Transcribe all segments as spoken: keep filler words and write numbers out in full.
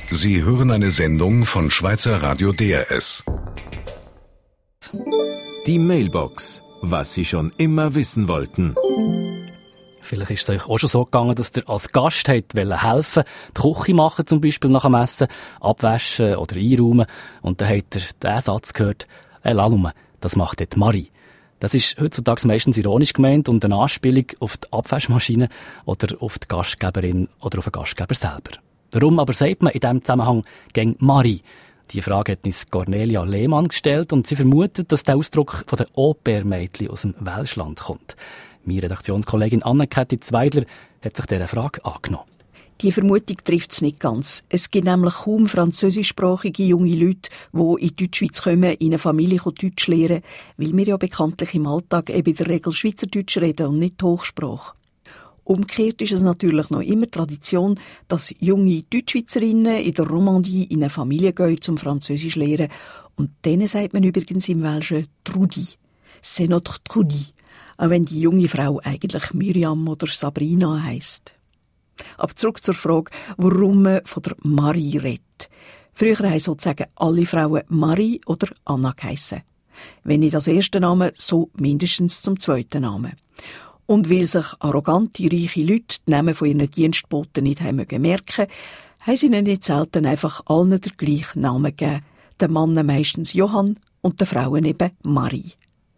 Sie hören eine Sendung von Schweizer Radio D R S. Die Mailbox. Was Sie schon immer wissen wollten. Vielleicht ist es euch auch schon so gegangen, dass ihr als Gast helfen wollt, die Küche machen zum Beispiel nach dem Essen, abwaschen oder einräumen. Und dann habt ihr den Satz gehört, «Äh, lass nur, das macht jetzt Marie». Das ist heutzutage meistens ironisch gemeint und eine Anspielung auf die Abwaschmaschine oder auf die Gastgeberin oder auf den Gastgeber selber. Warum aber sagt man in diesem Zusammenhang gegen Marie? Die Frage hat uns Cornelia Lehmann gestellt und sie vermutet, dass der Ausdruck von den Au-pair-Mädchen aus dem Welschland kommt. Meine Redaktionskollegin Anne-Käthi Zweidler hat sich dieser Frage angenommen. Die Vermutung trifft es nicht ganz. Es gibt nämlich kaum französischsprachige junge Leute, die in die Deutschschweiz kommen, in eine Familie Deutsch lernen, weil wir ja bekanntlich im Alltag eben in der Regel Schweizerdeutsch reden und nicht die Hochsprache. Umgekehrt ist es natürlich noch immer Tradition, dass junge Deutschschweizerinnen in der Romandie in eine Familie gehen zum Französisch lernen. Und denen sagt man übrigens im Welschen «Trudi». «C'est notre Trudi», auch wenn die junge Frau eigentlich Miriam oder Sabrina heisst. Aber zurück zur Frage, warum man von der Marie redet. Früher haben sozusagen alle Frauen Marie oder Anna geheissen. Wenn nicht als ersten Namen, so mindestens zum zweiten Namen. Und weil sich arrogante, reiche Leute die Namen von ihren Dienstboten nicht haben merken mögen, haben sie ihnen nicht selten einfach allen den gleichen Namen gegeben. Den Männern meistens Johann und den Frauen eben Marie.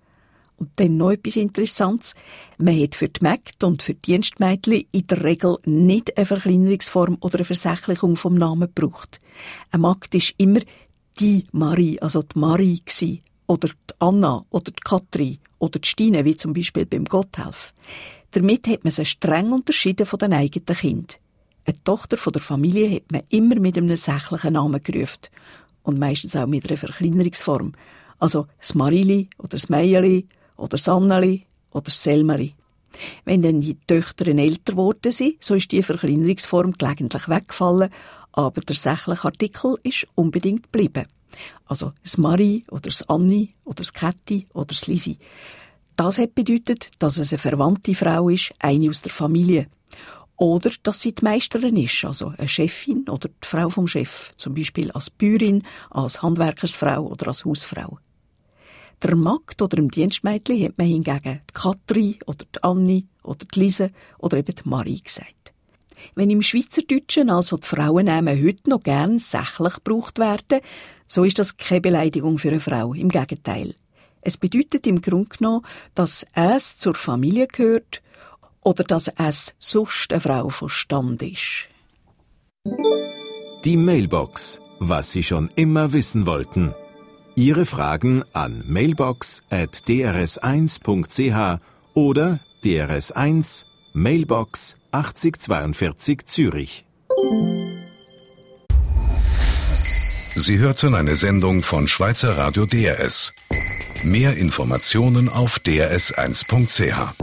Und dann noch etwas Interessantes. Man hat für die Mägde und für die Dienstmädchen in der Regel nicht eine Verkleinerungsform oder eine Versächlichung vom Namen gebraucht. Eine Magd war immer die Marie, also die Marie gewesen. Oder die Anna, oder die Katrin, oder die Stine, wie zum Beispiel beim Gotthelf. Damit hat man sie streng unterschieden von den eigenen Kindern. Eine Tochter von der Familie hat man immer mit einem sächlichen Namen gerufen. Und meistens auch mit einer Verkleinerungsform. Also das Marili, oder das Meierli, oder das Anneli, oder das Selmeli. Wenn dann die Töchter älter geworden sind, so ist die Verkleinerungsform gelegentlich weggefallen, aber der sächliche Artikel ist unbedingt geblieben. Also das Marie, oder das Anni, oder das Käthi, oder das Lisi. Das hat bedeutet, dass es eine verwandte Frau ist, eine aus der Familie. Oder dass sie die Meisterin ist, also eine Chefin oder die Frau vom Chef, zum Beispiel als Bäuerin, als Handwerkersfrau oder als Hausfrau. Der Magd oder dem Dienstmädchen hat man hingegen die Katrin oder die Anni oder die Lise oder eben die Marie gesagt. Wenn im Schweizerdeutschen also die Frauennamen heute noch gern sächlich gebraucht werden, so ist das keine Beleidigung für eine Frau, im Gegenteil. Es bedeutet im Grunde genommen, dass es zur Familie gehört oder dass es sonst eine Frau von Stand ist. Die Mailbox. Was Sie schon immer wissen wollten. Ihre Fragen an mailbox at d r s eins punkt c h oder D R S eins Mailbox achtzig zweiundvierzig Zürich. Sie hörten eine Sendung von Schweizer Radio D R S. Mehr Informationen auf d r s eins punkt c h.